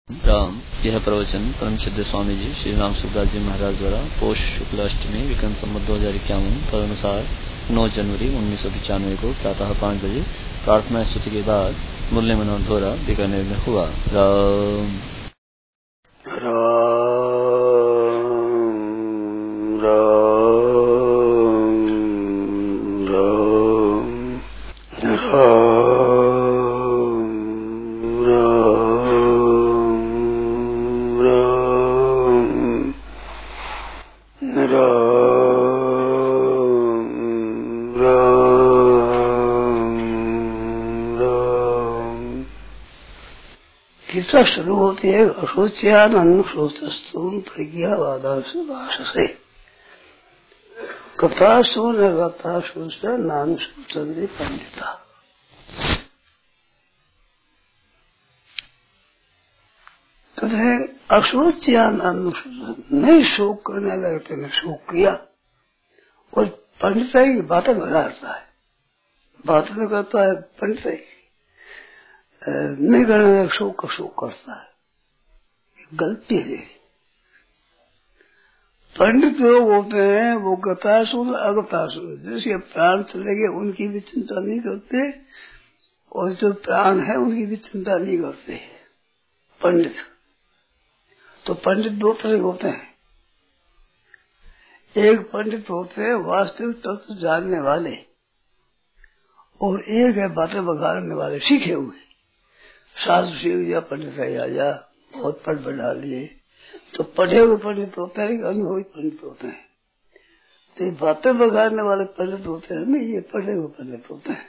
राम। यह प्रवचन परम सिद्ध स्वामी जी श्री राम सुखदास जी महाराज द्वारा पोष शुक्ल अष्टमी विक्रम संवत 2051 तदनुसार 9 जनवरी 1995 को प्रातः 5 बजे प्रार्थना स्तुति के बाद मुरली मनोहर द्वारा बीकानेर में हुआ। राम गीता शुरू होती है अशोच्यानंद श्रोतस्तून प्रज्ञावादाश से कथासु न कथासु से नान श्रोतंदे पंडिता। कहते अशोच्यानंद नहीं शोक करने लगते ने शोक किया और पंडिता की बातें बिगाड़ता है, बातें करता है पंडिता की नहीं करने शोक करता है, गलती है। पंडित लोग होते हैं वो गतासुर अगतासुर, जिसके प्राण चले गए उनकी भी चिंता नहीं करते और जो प्राण है उनकी भी चिंता नहीं करते पंडित। तो पंडित दो तरह होते हैं, एक पंडित होते हैं वास्तविक तत्व जानने वाले और एक है बातें बगाड़ने वाले सीखे हुए। साधु शिव या पंडित राजा बहुत पढ़ बढ़ा लिए तो पढ़े हुए पंडित होते हैं, अनुभवी पंडित होते हैं। तो ये बातें बगाड़ने वाले पंडित होते हैं ना, ये पढ़े हुए पंडित होते हैं।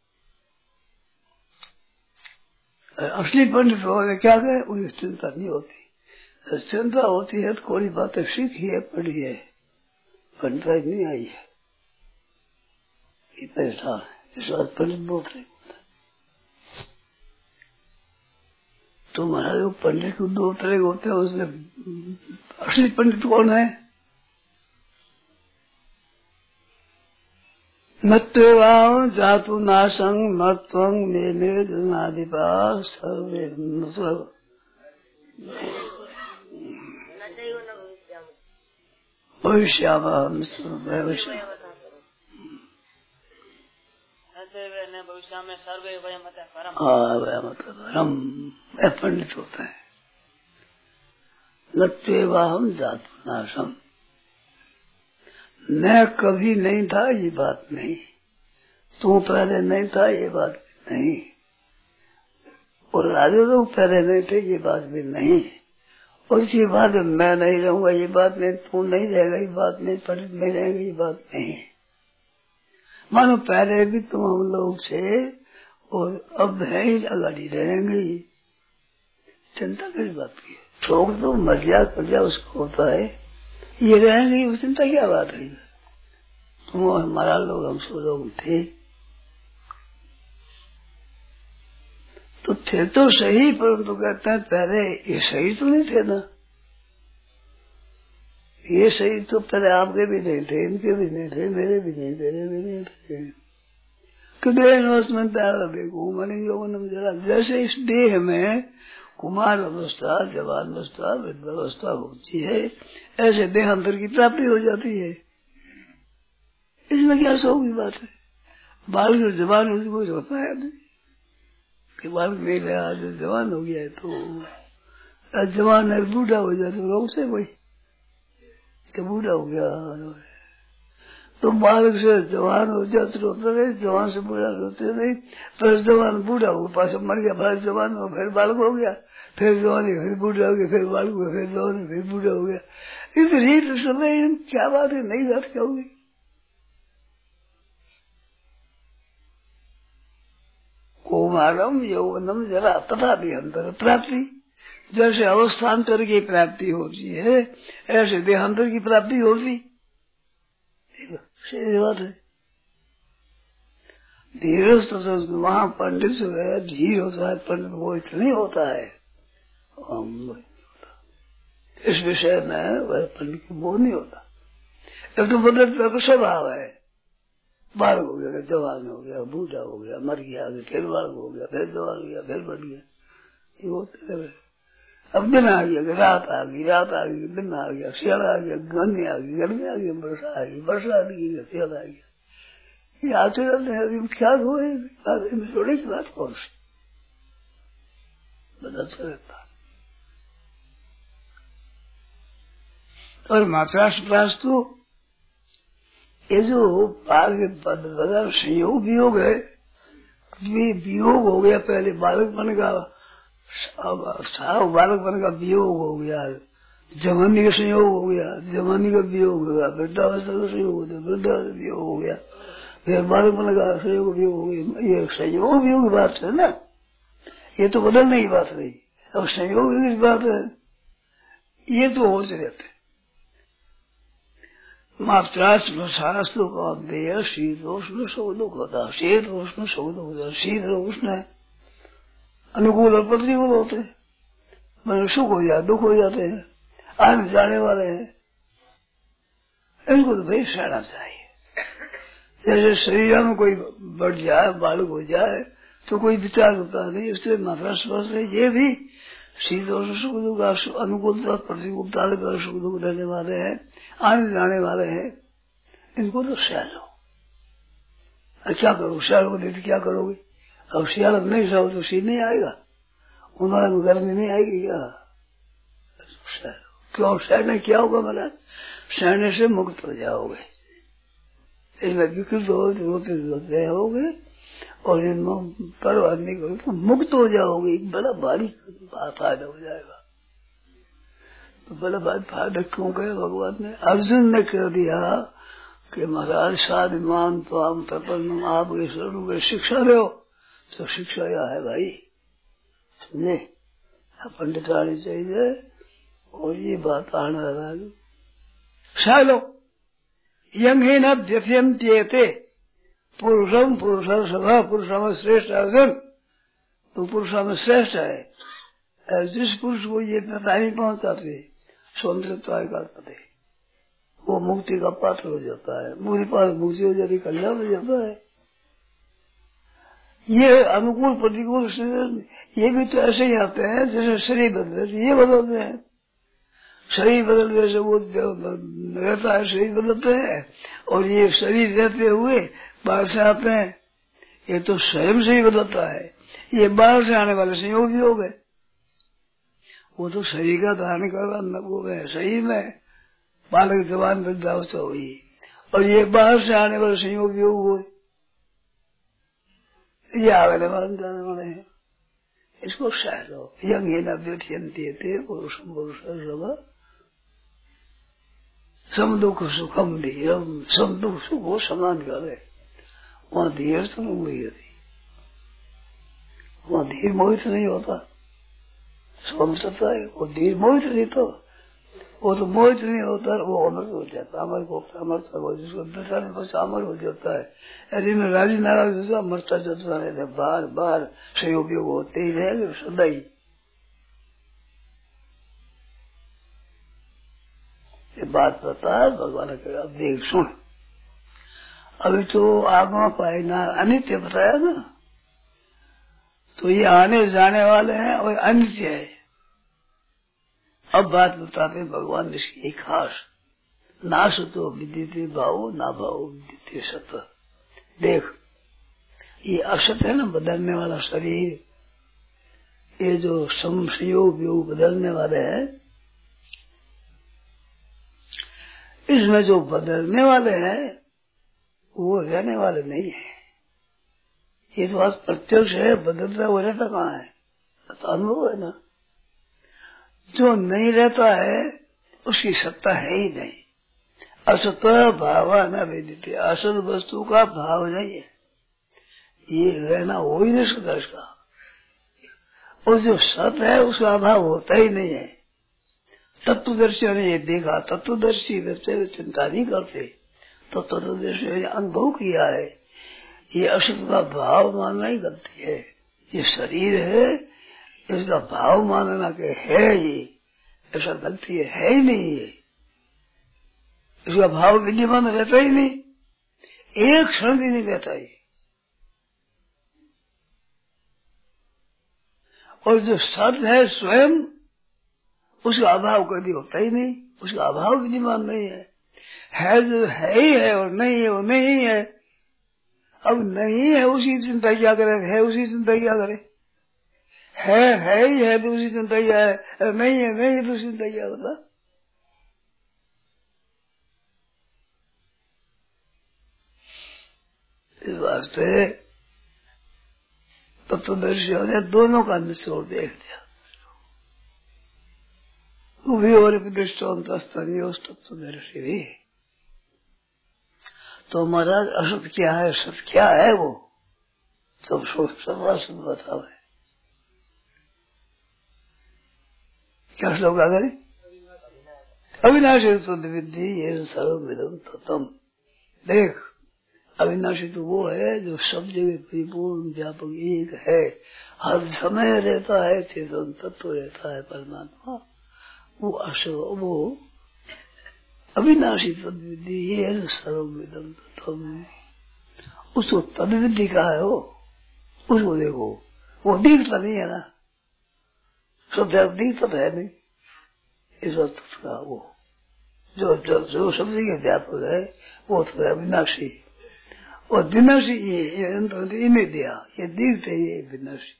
असली पंडित होने क्या कहे, उन्हें चिंता नहीं होती। चिंता होती है तो कोई बातें सीखी है पढ़ी है, पंडित नहीं आई है, ये परेशान है। इस बात पंडित बोल रहे तो महाराज वो पंडित को दो तरह होते हैं, उसमें असली पंडित कौन है? मत्वेवां जातु नाशं मत्वं मे जनादिपा सर्वे भविष्यामः में सर्वे हम पंडित होता है। नत्वेवाहम जातु नाशम, मैं कभी नहीं था ये बात नहीं, तू पहले नहीं था ये बात भी नहीं, और राजा लोग पहले नहीं थे ये बात भी नहीं, और इसी बात मैं नहीं रहूंगा ये बात नहीं, तू नहीं रहेगा ये बात नहीं, पंडित नहीं रहेगा ये बात नहीं। मानो पहले भी तुम हम लोग से और अब है ही अगाड़ी रहेंगे, चिंता किस बात की है? शोक तो मर्यादा उसको होता है, ये रहेंगे वो चिंता क्या बात है? तुम हमारा लोग हम सो लोग थे तो थे तो सही, परंतु कहते हैं पहले ये सही तो नहीं थे ना, ये सही तो पहले आपके भी नहीं थे, इनके भी नहीं थे, मेरे भी नहीं, तेरे भी नहीं थे। जैसे इस देह में कुमार अवस्था, जवान अवस्था, वृद्ध अवस्था होती है, ऐसे देहांतर की प्राप्ति हो जाती है। इसमें क्या शोक की बात है? बाल जो जवान हो कोई होता है नहीं कि बाल नहीं रहा, जो जवान हो गया है तो जवान है, बूढ़ा हो जाए तो रोग से कोई कि बूढ़ा हो गया। तो बालक से जवान हो जाते रोते रहे, जवान से बूढ़ा रोते नहीं, फिर जवान बूढ़ा हो पास मर गया, फिर जवान हो, फिर बालक हो गया, फिर जवान फिर बूढ़ा हो गया, फिर बालक हो, फिर जवान फिर बूढ़ा हो गया। इस रीत समय क्या बात है, नई बात क्या होगी? कौमारम यौवनम जरा तथा देहांतर प्राप्ति, जैसे अवस्थान्तर की प्राप्ति होती है ऐसे देहांतर की प्राप्ति होती, सीधी बात है। धीरज तो वहाँ पंडित से धीर होता है, पंडित वो इतना होता है, इस विषय में वह पंडित वो नहीं होता। एक तो बदलता का स्वभाव है, बालक हो गया, जवान हो गया, बूढ़ा हो गया, मर गया, फिर बालक हो गया, फिर जवान हो गया, फिर बढ़ गया, ये होता है। अब दिन आ गया, रात आ गई, रात आ गई, दिन आ गया, सियाल आ गया, गर्मी आ गई, गर्मी आ गई, वर्षा आ गई, वर्षा आ गई, सियाल आ गया। ये आते रहते हैं, क्या हुए थोड़ी की बात कौन सी बदलता रहता। और मात्राश तो ये जो पार के बदल संयोग वियोग है, वियोग हो गया, पहले बालकपन का बालकपन का वियोग हो गया, जवानी का संयोग हो गया, जवानी का वियोग हो गया, वृद्धावस्था का संयोग हो गया, वृद्धावस्था का वियोग हो गया, फिर बालकपन का संयोग वियोग हो गया। ये संयोग वियोग की बात है ना, ये तो बदलने की बात नहीं। अब संयोग की बात है, ये तो होते रहते। शास्त्र का अध्यय शीतोष्ण सब दुख होता, शीतोष्ण सब दुख होता। शीत उष्ण है, अनुकूल और प्रतिकूल होते हैं, मैंने सुख हो जाए, दुख हो जाते हैं, आने जाने वाले हैं, इनको तो भाई सहना चाहिए। जैसे शरीर में कोई बढ़ जाए, बालक हो जाए तो कोई विचार होता नहीं, उससे मात्रा स्पर्श है। ये भी शीतोष्ण सुख दुख अनुकूलता प्रतिकूलता सुख दुख रहने वाले हैं, आने जाने वाले हैं, इनको तो सह लो। क्या करो, सह तो क्या करोगे? अब सियाल नहीं सहो तो शीत नहीं आएगा, उन्हारे में गर्मी नहीं आएगी क्या? क्यों सहने क्या होगा? मतलब सहने से मुक्त हो जाओगे, इसमें विकृत रोते होगे और इनमें परवाह नहीं करोगे तो मुक्त हो जाओगे। एक बड़ा भारी फायदा हो जाएगा। तो बड़ा भारी फायदा क्यों कहे भगवान ने? अर्जुन ने कह दिया कि महाराज साधिमान तो हम प्रपन्न आपके स्वरूप में शिक्षा दो, तो शिक्षा यह है भाई, समझे? पंडित आनी चाहिए और ये बात आना लगा शालो यंग ही न व्यथ्यंत्येते पुरुषम पुरुष सभा पुरुषम श्रेष्ठ। अर्जुन तो पुरुषों में श्रेष्ठ है। जिस पुरुष को ये पता नहीं पहुंचाते स्वतंत्रता का पते, वो मुक्ति का पात्र हो जाता है, मुक्ति पास मुक्ति हो जाती, कल्याण हो जाता है। ये अनुकूल प्रतिकूल ये भी तो ऐसे ही आते हैं जैसे शरीर बदलते, ये बदलते हैं। शरीर बदलने से वो रहता है, शरीर बदलते हैं, और ये शरीर रहते हुए बाहर से आते हैं, ये तो स्वयं से ही बदलता है। ये बाहर से आने वाले संयोग भी हो गए, वो तो शरीर का धारण करना वो है, सही में बालक जवान वृद्धावस्था हुई, और ये बाहर से आने वाले संयोग भी हुए, ये आगे वाले जाने वाले हैं। इसको सह लो। यंग ही न व्यथ्यंते थे पुरुषम पुरुष सम दुख सुखम धीरम, सम दुख सुख वो समान करे, वहां धीर तो नहीं हुई थी, वहां धीर मोहित नहीं होता, स्वतंत्रता है, वो धीर मोहित नहीं, तो वो तो मोहित नहीं होता, वो अमृत हो जाता, अमर को अमृत हो, जिसको दशा में बस अमर हो जाता है। यदि में राजी नाराज होता मरता जाता रहता, बार बार सहयोग होते ही रहेंगे सदा ही। ये बात बता भगवान ने कहा, देख सुन, अभी तो आगमा पाए ना अनित्य बताया ना, तो ये आने जाने वाले हैं और अनित्य है। अब बात बताते भगवान ने इसकी खास, ना सतो विदिते भाव ना भाव विदिते सत। देख ये असत है ना, बदलने वाला शरीर, ये जो संयोग योग बदलने वाले हैं, इसमें जो बदलने वाले हैं वो रहने वाले नहीं है। ये तो बात प्रत्यक्ष है, बदलता वो रहता कहाँ है? तो अनुभव है ना। जो नहीं रहता है उसकी सत्ता है ही नहीं। असत भाव न वेदित, असत वस्तु का भाव नहीं है, ये रहना हो ही नहीं सकता इसका। और जो सत है उसका अभाव होता ही नहीं है। तत्वदर्शियों ने ये देखा, तत्वदर्शी वैसे चिंता नहीं करते, तो तत्वदर्शियों ने अनुभव किया है, ये असत का भाव मानना ही गलती है। ये शरीर है, इसका भाव मानना के है, ये ऐसा गलती है ही नहीं। ये इसका भाव विद्यमान रहता ही नहीं, एक क्षण भी नहीं रहता ये। और जो सत है स्वयं उसका अभाव कभी होता ही नहीं, उसका अभाव विद्यमान नहीं है जो है ही है और नहीं है वो नहीं है। अब नहीं है उसी चिंता क्या करे, है उसी चिंता क्या करे, है ही है तो उसी चिंता क्या है, नहीं है नहीं है तो उसी चिंता क्या होता। इस वास्ते तत्वदर्शियों ने दोनों का निचोड़ देख दिया। भी और दृष्टान्तस्तरीय तत्वदर्शी भी। तो महाराज असत क्या है, सत क्या है, वो सब सत बताओ। क्या श्लोक आ गए? अविनाशी विद्धि ये सर्वविदम तत्म। देख, अविनाशी तो वो है जो सब जगह परिपूर्ण व्यापक एक है, हर समय रहता है, चेतन तत्व रहता है परमात्मा। वो अविनाशी तद्विधि ये सर्वविदम तत्म। उसको तद्विधि का है वो, उसको देखो, वो दिखता नहीं है ना, सब दिखता तो है नहीं। इस वक्त का वो जो शब्द के व्यापक है वो तो है अविनाशी, और विनाशी ये इन्हें दिया, ये दिखते ये विनाशी।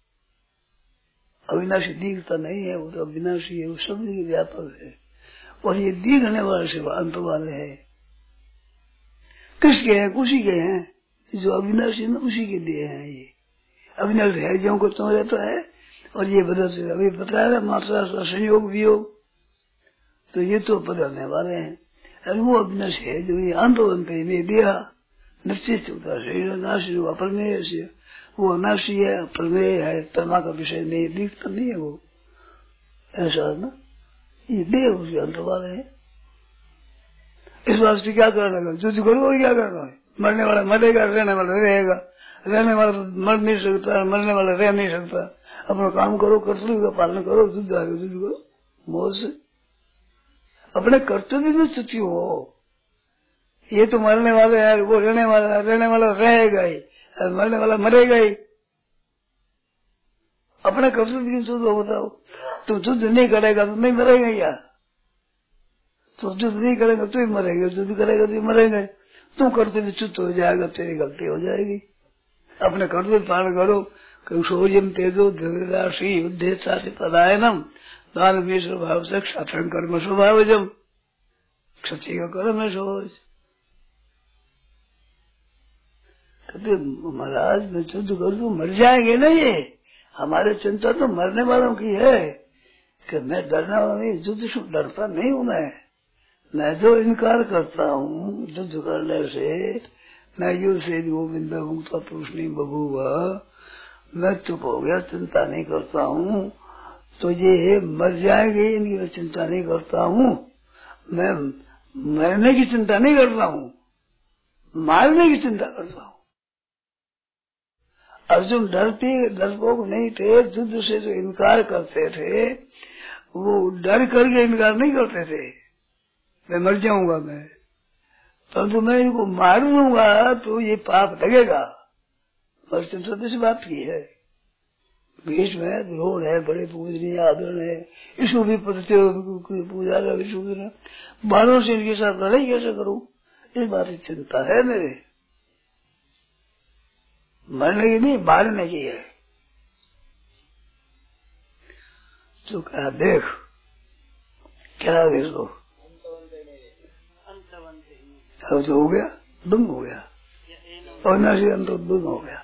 अविनाशी दिखता नहीं है, वो तो अविनाशी है, वो शब्द के व्यापक है, और ये दिखने वाले से अंत वाले है। किसके हैं? उसी के हैं जो अविनाशी न उसी के दिए हैं। ये अविनाशी है जो को तो रहता है, और ये बदल से अभी बताया मात्रा संयोग वियोग, तो ये तो बदलने वाले हैं। और वो अविनाशी है जो ये अंत में दिया निश्चित होता है। शरीर नाशी हुआ प्रमेय से, वो अनाशी है, प्रमेय है, परमा का विषय नहीं, दिखता नहीं है वो, ऐसा ना। ये देह उसके अंत वाले हैं। इस वास्ते क्या करना है? युद्ध करो, क्या करना है? मरने वाला मरेगा, रहने वाला रहेगा, रहने वाला मर नहीं सकता, मरने वाला रह नहीं सकता। अपना काम करो, कर्तव्य का पालन करो, युद्ध आगे युद्ध करो मौज से, अपने कर्तव्य में स्थिति हो। ये तो मरने वाले है, वो रहने वाला रहेगा ही, मरने वाला मरेगा ही। अपने कर्तव्य की शुद्ध बताओ। तुम युद्ध नहीं करेगा तो नहीं मरेगा क्या? तुम युद्ध नहीं करेगा तो ही मरेगा, युद्ध करेगा तो ही मरेगा। तुम कर्तव्य च्युत हो जाएगा, तेरी गलती हो जाएगी। अपने कर्तव्य पालन करो। शौर्यम तेजो धीराशी युद्धे पदायनम दान भाव से क्षत्र कर्म स्वभावजम। क्षत्रिय का कर्म है सोच। कहते महाराज मैं युद्ध कर दूं मर जाएंगे ना, ये हमारे चिंता तो मरने वालों की है कि मैं डरने वाला नहीं, युद्ध से डरता नहीं हूँ मैं जो इनकार करता हूँ युद्ध करने से, मैं युद्ध से गोविंद मुक्ता पुरुष नहीं बबूगा, मैं चुप हो गया, चिंता नहीं करता हूँ। तो ये मर जाएंगे इनकी मैं चिंता नहीं करता हूँ, मैं मरने की चिंता नहीं करता हूँ, मारने की चिंता करता हूँ। अर्जुन डरपोक नहीं थे, युद्ध से जो इनकार करते थे वो डर करके इनकार नहीं करते थे, मैं मर जाऊंगा मैं, परंतु मैं इनको मार दूंगा तो ये पाप लगेगा। और चिंता तो इस बात की है। बीच में द्रोण है, बड़े पूजनीय आदरण है, इसको भी पूजा कर बाणों से इनके साथ लड़ाई कैसे करूं, इस बात की चिंता है मेरे। मरने की नहीं, मारने की है। तो कहा देख क्या इसको अब तो हो गया, दुम हो गया, और नशी अंत दुम हो गया।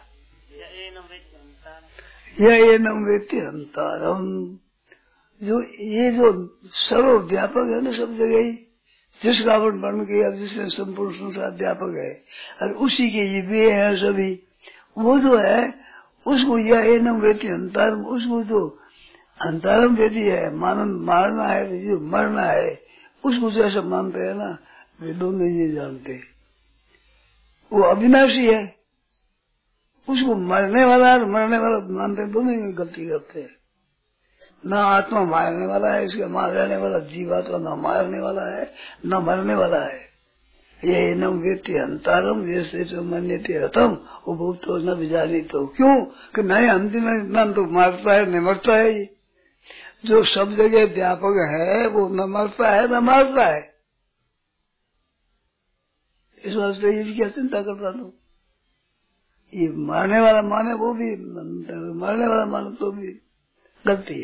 यह नम वेत्ति अंतरम, जो ये जो सर्वव्यापक है ना सब जगह ही, जिसका वर्णन किया जिसने संपूर्ण संसार व्यापक है, और उसी के ये वे हैं सभी, वो जो है उसको यह नम वेत्ति अंतरम, उसको जो अंतरम वेदी है, मारना है, जो मरना है, उसको जैसा मानते है ना, वे दोनों ये जानते। वो अविनाशी है, उसको मरने वाला और मरने वाला मानते, दोनों ही गलती करते हैं। न आत्मा मारने वाला है, इसका रहने वाला जीवात्मा न मारने वाला है न मरने वाला है। ये नम वेत्ति अंतरम जैसे जो मन्यते रतम उपभोग तो न विजानी, तो क्यों कि नए अंतिम न तो मारता है न मरता है। जो सब जगह व्यापक है वो न मरता है न मारता है। इस वास्ते ये क्या चिंता करता तू? ये मारने वाला माने वो भी, मरने वाला माने तो भी गलती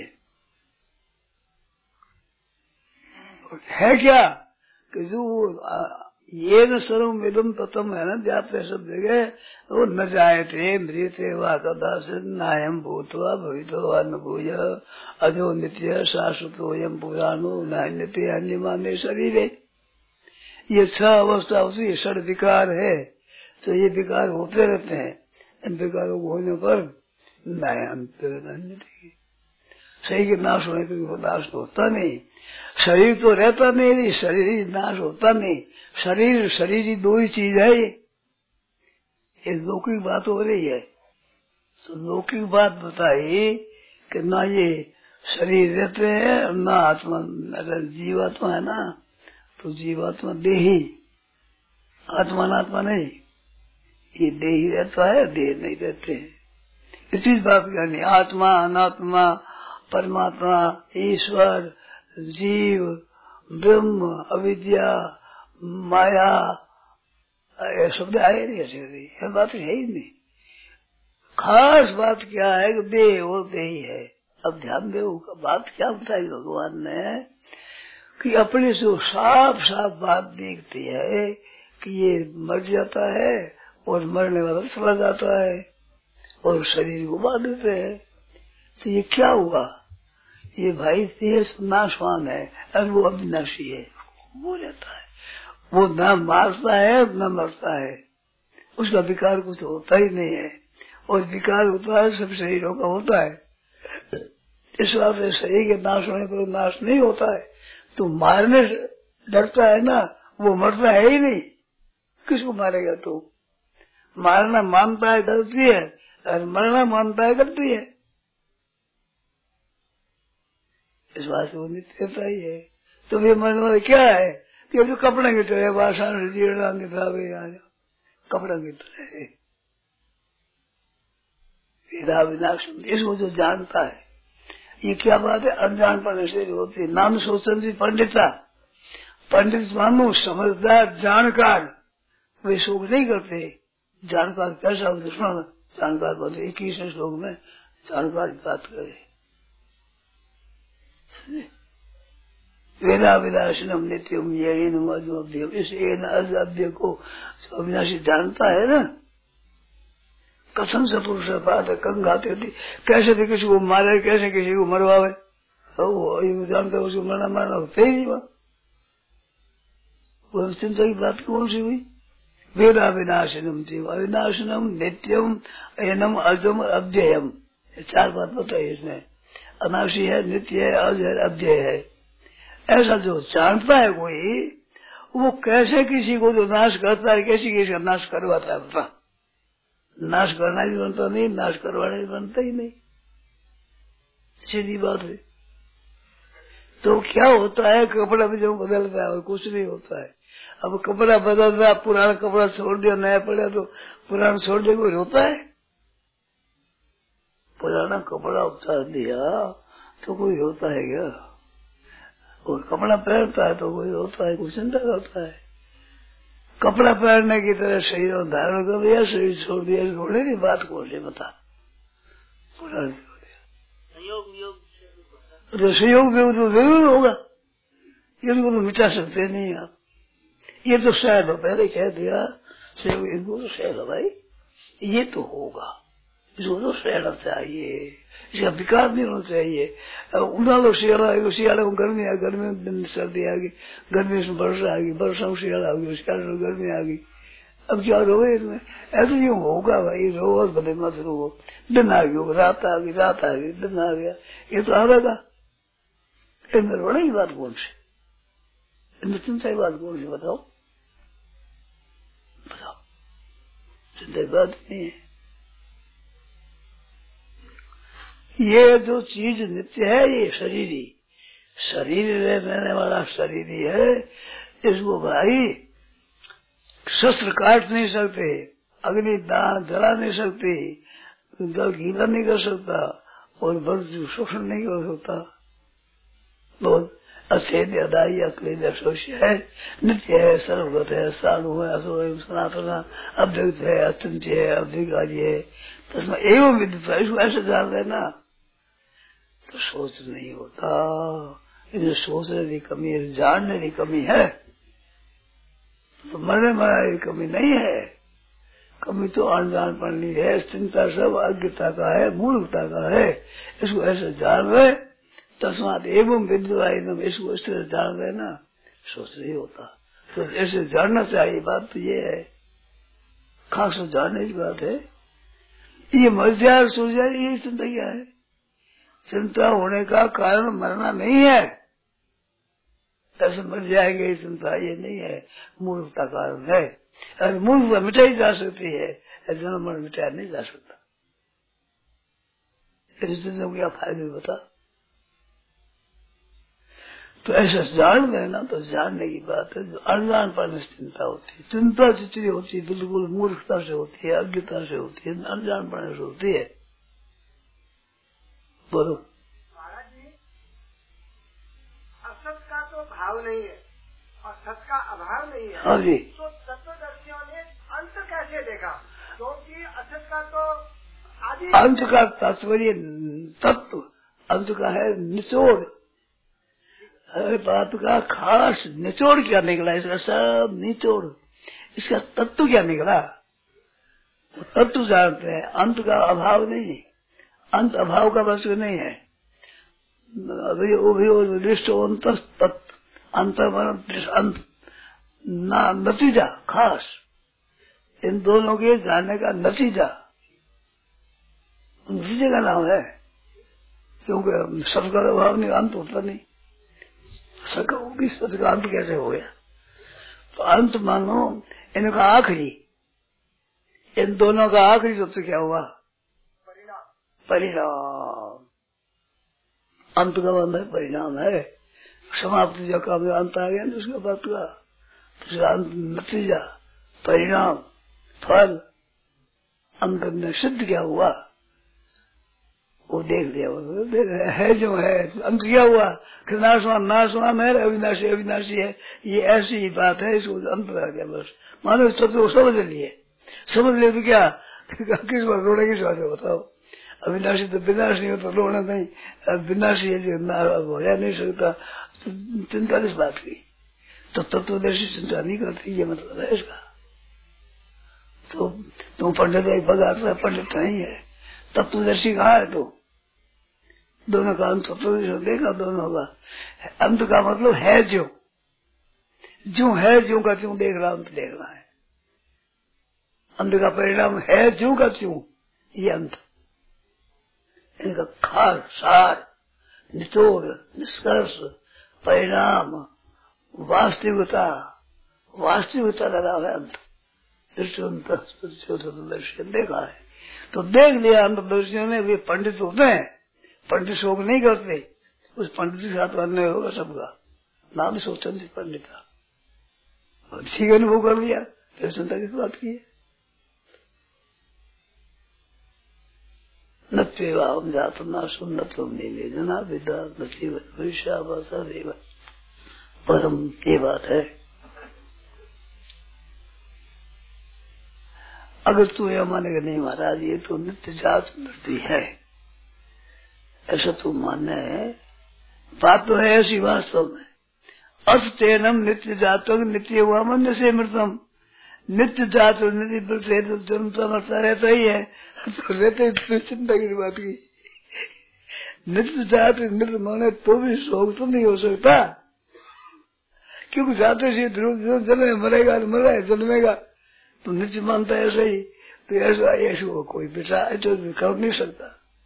है क्या कि जो ये न सर्वम इदम ततम है ना, व्याप्त है सब जगह, वो न जायते मृते वा कदाचित् नायम भूत्वा भवितवा न भूय अजो नित्य शाश्वतोयम पुराणो नान्यते अन्यमाने शरीरे। ये छह अवस्था होती है, षड विकार है, तो ये विकार होते रहते हैं। इन विकारों को होने पर नायम सही के नाश होने पर नाश तो होता नहीं। शरीर तो रहता नहीं, शरीर नाश होता नहीं। शरीर शरीर ही दो ही चीज है। ये लौकिक बात हो रही है, तो लौकिक बात बताई कि ना ये शरीर रहते हैं ना आत्मा। अगर जीवात्मा है ना, तो जीवात्मा देही, आत्मा नात्मा नहीं। ये देही रहता है, देह नहीं रहते हैं। इसी बात करनी, आत्मा अनात्मा, परमात्मा, ईश्वर, जीव, ब्रह्म, अविद्या, माया, ये शब्द आए नहीं ऐसे। यह बात है ही नहीं। खास बात क्या है कि देह वो देही है। अब ध्यान दो, बात क्या बताई भगवान ने कि अपने से साफ साफ बात दिखती है कि ये मर जाता है और मरने वाला चला जाता है और शरीर को बांध देते हैं। तो ये क्या हुआ? ये भाई देह नाशवान है और वो अविनाशी है, वो रहता है। वो न मारता है न मरता है, उसका विकार कुछ होता ही नहीं है। और विकार होता है सब शरीरों का होता है। इस बात से शरीर के नाश होने पर नाश नहीं होता है। तो मारने से डरता है ना, वो मरता है ही नहीं। किसको मारेगा तू? मारना मानता है गलती है, और मरना मानता है गलती है। इस बात से वो नित्यता ही है। तो ये मरने वाले क्या है कि जो कपड़े की तरह वासन जीर्ण कपड़ा की तरह है। वेदा विनाश, इसको जो जानता है, ये क्या बात है? अनजान पढ़ने से होती है। नाम सोचन जी पंडिता, पंडित मानो समझदार जानकार, वे शोक नहीं करते। जानकार कैसा दुश्मन जानकार बोलते 21वें श्लोक में जानकार की बात करे। वेदा विनाशनम नित्यम येन अद्भ्यम, इस एन अद्भ्य को अविनाशी जानता है ना। कसम से पुरुष बात है, कंगाते होती कैसे भी किसी को मारे, कैसे किसी को मरवावे, वो जानता है उसको मरना मारना होता ही नहीं। वो चिंता की बात कौन सी हुई? वेदा विनाशनम थी, अविनाशनम नित्यम एनम अजम अव्ययम, चार बात बताई इसमें। अनाशी है, नित्य है, अज है, अव्यय है। ऐसा जो जानता है कोई, वो कैसे किसी को जो नाश करता है, कैसे किसी का नाश करवाता है बता। नाश करना भी बनता नहीं, नाश करवाना भी बनता ही नहीं, सीधी बात है। तो क्या होता है? कपड़ा भी जो बदलता है और कुछ नहीं होता है। अब कपड़ा बदल रहा, पुराना कपड़ा छोड़ दिया, नया पड़ा तो पुराना छोड़ दिया, कोई होता है? पुराना कपड़ा उतार दिया तो कोई होता है क्या? और कपड़ा पहनता है तो कोई होता है? कुछ चिंता करता है? कपड़ा पहनने की तरह शरीर धारण कर दिया, शरीर छोड़ दिया, छोड़ने की बात कौन सी बता? पुराना छोड़ दिया तो संयोग भी तो जरूर होगा, ये तो मिटा सकते नहीं आप। ये तो शायद पहले कह दिया, इनको तो शायद भाई ये तो होगा, इसको तो सहना चाहिए, इसका विकार नहीं होना चाहिए। उन्हां शियाला में गर्मी आ, गर्मी में सर्दी आ गई, गर्मी में वर्षा आ गई, वर्षा में शियाला आ गई, शियाला में गर्मी आ गई। अब क्या रोए इसमें? ऐसे यूँ होगा भाई, रो और भले मत रो। दिन आ गई, रात आ गई, रात आ गई, दिन आ गया, ये तो आवेगा। इनमें रोने की बात कौन सी? इनमें चिंता की बात कौन सी? बताओ बताओ, चिंता की बात नहीं है। ये जो चीज नित्य है, ये शरीरी, शरीर रहने वाला शरीरी है। इसको भाई शस्त्र काट नहीं सकते, अग्नि दान जला नहीं सकती, जल गीला नहीं कर सकता, और वर्ष शोषण नहीं कर सकता। बहुत अछेद अदाई अक्लेद अशोष्य है, नित्य है, सर्वगत है, साधु है, असुर है, सनातन अव्यक्त है, अत्यंत है, अव्यकारी है। तस्मा एवं विदित्वा, इसको ऐसे जान लेना तो सोच नहीं होता। इन्हें सोचने की कमी है, जानने की कमी है, तो मरने मराने की कमी नहीं है। कमी तो अनजान पड़नी है, चिंता सब अज्ञता का है, मूर्खता का है। इसको ऐसे जान ले, तस्मात एवं विद्वा एकदम, इसको इस तरह जान लेना, सोच नहीं होता। तो ऐसे जानना चाहिए। बात तो ये है, खास जानने की बात है। ये मर जाए सो जाए, ये चिंता क्या है? चिंता होने का कारण मरना नहीं है। ऐसे मर जाएंगे ये चिंता, ये नहीं है, मूर्खता कारण है। अरे मूर्खता मिटाई जा सकती है, जन्म मरण मिटाया नहीं जा सकता। इस चिंता क्या फायदे बता। तो ऐसा जान लेना तो जानने की बात है। जो अनजान पर चिंता होती है, चिंता जितनी होती है बिल्कुल मूर्खता से होती है, अज्ञता से होती है, अनजान पढ़ने से होती है। बोलो महाराज जी, असत का तो भाव नहीं है और सत का अभाव नहीं है। हाँ जी। तो तत्वदर्शियों ने अंत कैसे देखा? क्योंकि असत का तो आदि, अंत का तात्पर्य तत्व, अंत का है निचोड़। हर बात का खास निचोड़ क्या निकला, इसका सब निचोड़, इसका तत्व क्या निकला, वो तत्व जानते हैं। अंत का अभाव नहीं, अंत अभाव का वस्तु नहीं है। तत्व अंत अंत नतीजा खास, इन दोनों के जानने का नतीजा, नतीजे का नाम है। क्योंकि सबका अभाव नहीं, अंत होता नहीं। सबका अंत कैसे हो गया? तो अंत मानो इनका आखिरी, इन दोनों का आखिरी तत्व क्या हुआ? परिणाम। अंत का बंध है, परिणाम है। समाप्ति जो काम अंत आ गया ना, उसके बाद का अंत नतीजा, परिणाम, फल, अंत में सिद्ध क्या हुआ वो देख लिया। है जो है, अंत क्या हुआ कि नाशवान नाशवान है, अविनाशी अविनाशी है। ये ऐसी ही बात है, इसको अंत आ गया बस। मानो इस तत्व को समझ लिए, समझ ले तो क्या किस बात रोने किस बात है बताओ। अविनाशी तो विनाश नहीं होता, रोना नहीं। विनाशी है जो हो नहीं सकता, तो चिंता किस बात की? तो तत्वदर्शी चिंता नहीं करती, ये मतलब है इसका। तो तुम पंडित है, भगाता पंडित नहीं है, तत्वदर्शी कहाँ है? तो दोनों का अंत तत्वदर्शी देखा, दोनों का अंत का मतलब है जो है, जो का त्यों देख रहा, अंत देख रहा है। अंत का परिणाम है जो का त्यों, ये अंत। इनका खार सार निचोड़ निष्कर्ष परिणाम वास्तविकता लगा है अंत। दृष्टि देखा है तो देख लिया अंतर्दर्शियों ने। वे पंडित होते हैं, पंडित शोक नहीं करते, उस पंडित के साथ अन्य होगा सबका नाम सोचन पंडित का। ठीक अनुभव कर लिया, फिर चिंता किस बात की है? नत्वेवाहम जातना सुन्नतम नीले जना विदा भविष्य परम ये बात है। अगर तू यह मानेगा नहीं महाराज ये तो नित्य जात मृत्यु है, ऐसा तू मानना है, बात तो है ऐसी वास्तव में। अस्तेनम नित्य जातक नित्य हुआ मन से मृतम, नित्य जात नित्य मृत तो जन्म तो मरता रहता ही है, तो रहते चिंता की बात की। नित्य जात मृत माने तो भी शोक तो नहीं हो सकता, क्योंकि जाते से जन्मे मरेगा तो मरा है, जन्मेगा तो नित्य मानता है ऐसा ही। तो ऐसा कोई बेटा ऐसा कर नहीं सकता,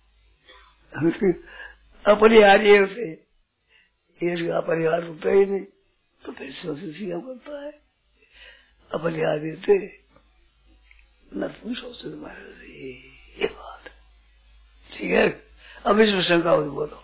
अपरिहार्य होते, अपरिहार होता ही नहीं, तो फिर सोचना पड़ता है। अपरिहार्य थे न तुम सोचते महाराज, ये बात ठीक है। अब इसमें शंका हो बोलो।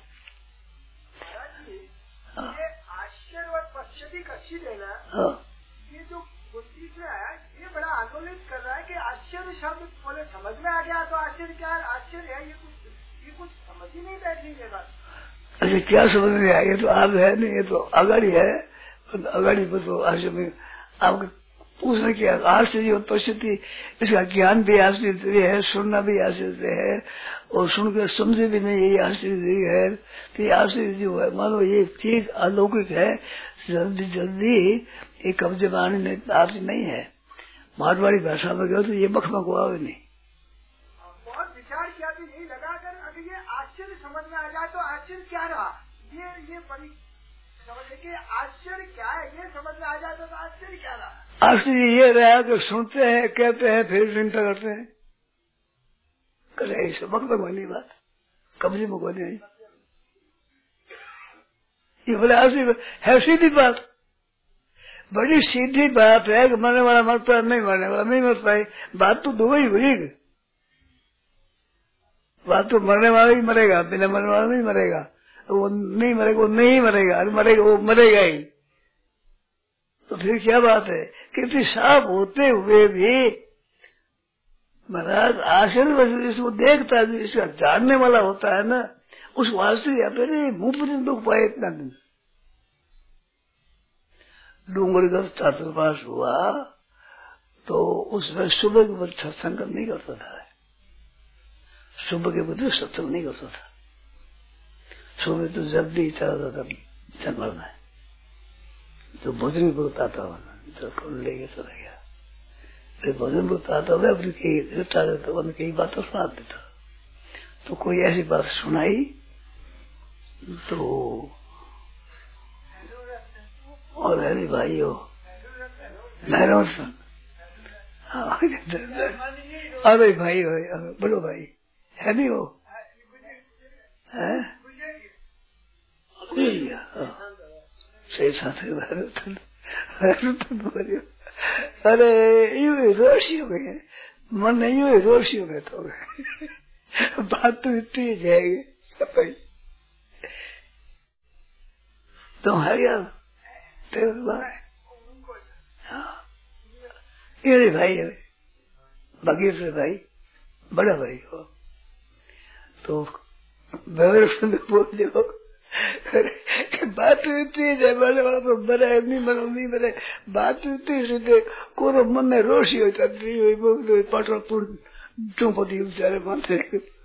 हाँ। ये आश्चर्य पश्चिमी कच्ची लेना, हाँ। ये जो बुद्धि में है ये बड़ा आंदोलित कर रहा है कि आश्चर्य शब्द बोले समझ में आ गया तो आश्चर्य क्या है, आश्चर्य है, ये कुछ समझ ही नहीं बैठ रही है बात। अच्छा क्या समझ में आएगा? तो आप है नहीं, ये तो अगाड़ी है, अगाड़ी पर तो आश्चर्य में आपको पूछना क्या? आश्चर्य परिस्थिति, इसका ज्ञान भी आश्चर्य है, सुनना भी आश्चर्य है, और सुनकर समझे भी नहीं यही आश्चर्य है। तो ये आश्चर्य जो है, मानो ये चीज अलौकिक है, जल्दी जल्दी ये कब्जे में आने आपसे नहीं है। मारवाड़ी भाषा में गया तो ये मखमक हुआ भी नहीं। बहुत विचार किया तो यही लगा कर अगर ये आश्चर्य समझ में आ जाए तो आश्चर्य क्या रहा, ये बड़ी समझ के आश्चर्य क्या है ये समझ में आ जाए तो आश्चर्य क्या रहा? आश्चर्य ये रहा कि सुनते हैं, कहते हैं, फिर चिंता करते हैं, करे ऐसे मखमक वाली बात, कब्जे में कोई नहीं। ये बोले आश्चर्य है, सीधी बात, बड़ी सीधी बात है कि मरने वाला मरता है, नहीं मरने वाला नहीं मरता है। बात तो दो ही हुई, बात तो मरने वाला ही मरेगा, बिना मरने वाला नहीं मरेगा, वो नहीं मरेगा, वो नहीं मरेगा, अरे मरेगा वो मरेगा ही। तो फिर क्या बात है? कितनी साफ होते हुए भी महाराज आश्चर्य इसको देखता है, इसका जानने वाला होता है ना, उस वास्ते या फिर मुंह पर दुख पाए इतना दिन। डूंगरगढ़ छात्रावास हुआ तो उसमें सुबह के बच्चे सत्संग नहीं करता था, सुबह के बच्चे सत्संग नहीं करता था, सुबह तो जल्दी चला था जंगल में, तो भोजन भी बहुत आता था, लेके चला गया, फिर भोजन बहुत आता था, अपनी कई बातें सुना देता। तो कोई ऐसी बात सुनाई तो और अरे भाई हो अरे भाई हो, बोलो भाई है नहीं हो, सही साथ अरे यू रोशी हो गए, मन नहीं हुए रोशी हो गए, तो बात तो इतनी जाएगी सफाई तो है यार। ये भाई है, बगीर से भाई, बड़ा भाई हो, तो बोल दो बात इतनी है, मरने वाला तो मरे, नहीं मरे, बात इतनी सीधे को मन में रोशी हो जाती हुई पटल चौपदी बेचारे मानते